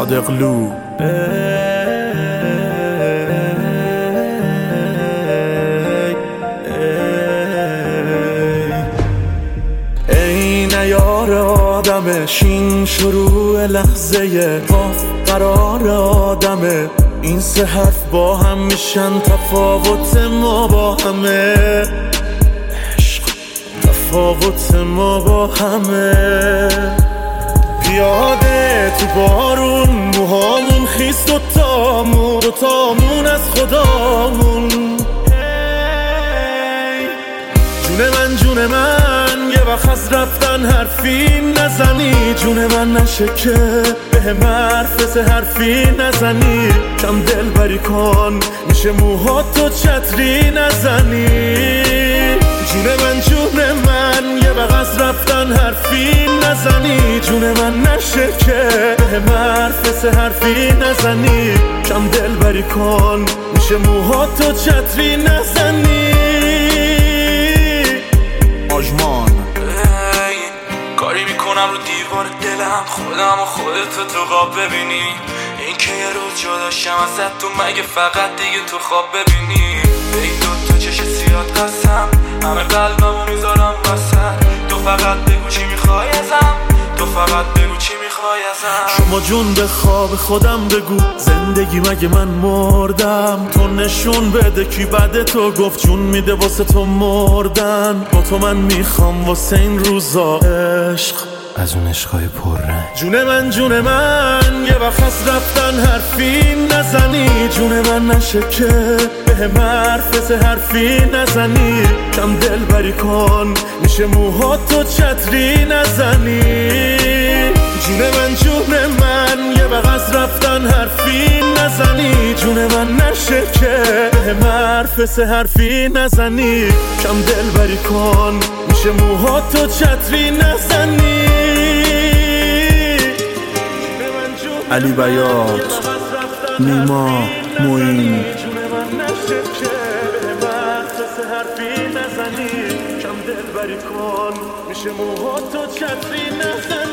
صادقلو. ای نیار آدمه شین شروع لحظه قاف قرار آدمه، این سه حرف با هم میشن تفاوت ما با همه، عشق تفاوت ما با همه. پیاده تو بارون موهامون خیس دوتامون از خدامون. جون من یه وقت از رفتن حرفی نزنی، جون من نشه که به حرف سه حرفی نزنی، کم دل بری کن میشه موهاتو چتری نزنی. جون من یه وقت از رفتن حرفی نزنی، جون من نشه که به حرف سه حرفی نزنی، کم دل بری کن میشه موهاتو چتری نزنی. آژمان کاری میکنم رو دیوار دلم، خودم و خودتو تو خواب ببینی، این که یه روز جدا شم ازت تو مگه فقط دیگه تو خواب ببینی. به این دوتا چش سیاد قسم، همه قلبمو میذارم وسط، تو فقط بگو چی میخوای ازم، تو فقط بگو چی میخوای ازم. شما جون به خواب خودم بگو، زندگی مگه من مردم؟ تو نشون بده کی بعد تو گفت جون میده واسه تو مردن. با تو من میخوام واسه این روزا عشق، از اون عشقای پررنگ. جون من یه وقت از رفتن حرفی نزنی، جون من نشه که به حرف سه حرفی نزنی، کم دل بری کن میشه موهاتو چتری نزنی. جون من یه وقت از رفتن حرفی نزنی، جون من نشه که به حرف سه حرفی نزنی، کم دل بری کن میشه موهاتو چتری نزنی. علی بیات، نیما، موین. کم دل بری کن میشه موهاتو چتری نزنی.